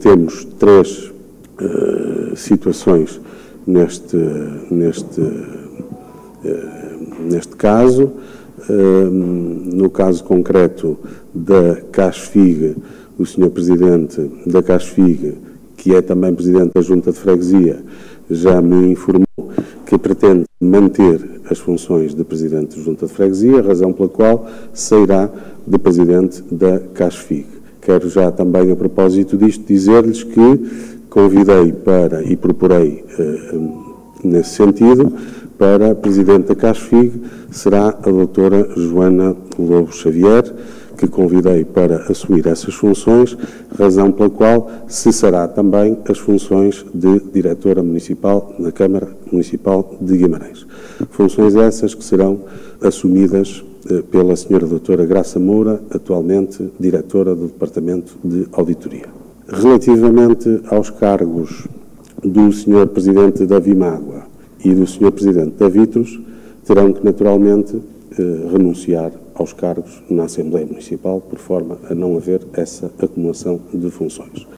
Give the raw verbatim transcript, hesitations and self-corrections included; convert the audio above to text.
temos três uh, situações neste, neste, uh, neste caso. Uh, no caso concreto da CASFIG, o senhor Presidente da CASFIG, que é também Presidente da Junta de Freguesia, já me informou que pretende manter as funções de Presidente da Junta de Freguesia, razão pela qual sairá de Presidente da CASFIG. Quero já também, a propósito disto, dizer-lhes que convidei para, e procurei uh, nesse sentido, para Presidente da CASFIG, será a doutora Joana Lobo Xavier, que convidei para assumir essas funções, razão pela qual cessará também as funções de Diretora Municipal na Câmara Municipal de Guimarães. Funções essas que serão assumidas eh, pela senhora doutora Graça Moura, atualmente Diretora do Departamento de Auditoria. Relativamente aos cargos do senhor Presidente da Vimágua e do senhor Presidente da Vitros, terão que naturalmente eh, renunciar aos cargos na Assembleia Municipal, por forma a não haver essa acumulação de funções.